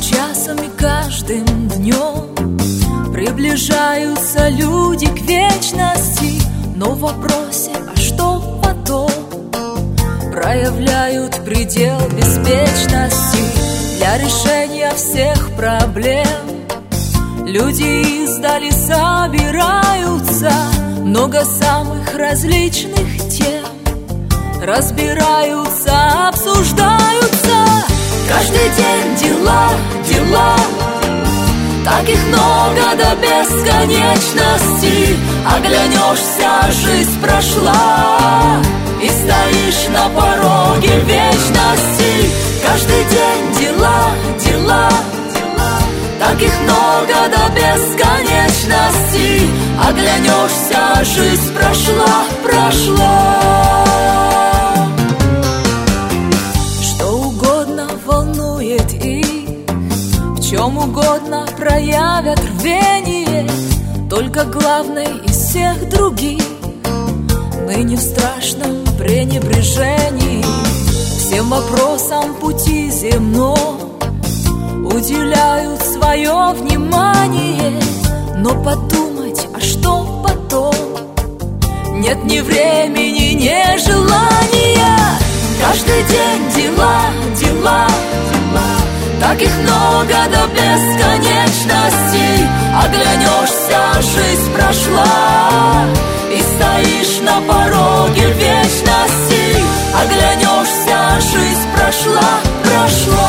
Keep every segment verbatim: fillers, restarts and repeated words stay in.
часом и каждым днем приближаются люди к вечности, но в вопросе «а что потом?» проявляют предел беспечности. Для решения всех проблем люди издали собираются, много самых различных тем разбираются, обсуждаются. Каждый день дела, дела, так их много до бесконечности. Оглянешься, жизнь прошла, и стоишь на пороге вечности. Каждый день дела, дела, так их много до бесконечности. Оглянешься, жизнь прошла, прошла. Что угодно волнует их, в чем угодно проявят рвение, только главный из всех других ныне в страшном пренебрежении всем вопросам пути земного уделяют свое внимание. Но подумать, а что потом, нет ни времени, ни желания. Каждый день дела, дела, так их много до бесконечности. Оглянешься, жизнь прошла, и стоишь на пороге вечности. Оглянешься, жизнь прошла, прошла.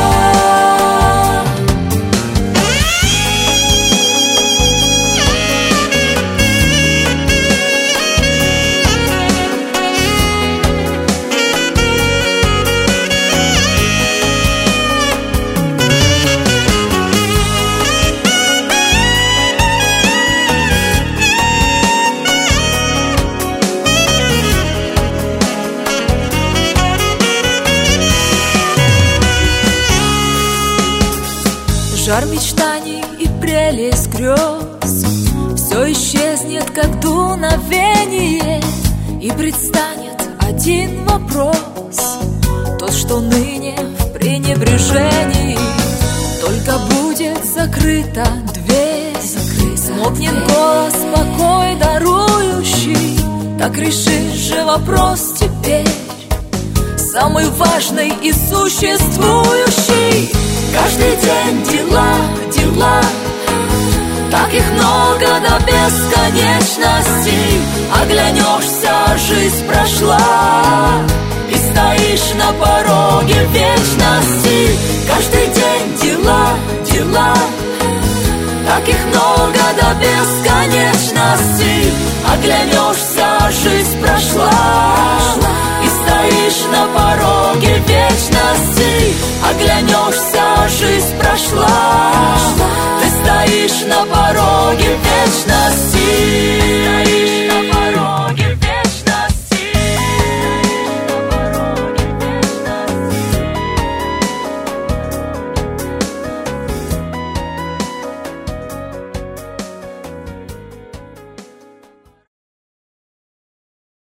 Жар мечтаний и прелесть грез все исчезнет, как дуновение, и предстанет один вопрос, тот, что ныне в пренебрежении. Только будет закрыта дверь, смолкнет голос покой дарующий. Так решишь же вопрос теперь, самый важный и существующий. Каждый день дела, дела, так их много до бесконечности. Оглянешься, жизнь прошла, и стоишь на пороге вечности. Каждый день дела, дела, так их много до бесконечности. Оглянешься, жизнь прошла, и стоишь на пороге вечности. Оглянешься, жизнь прошла,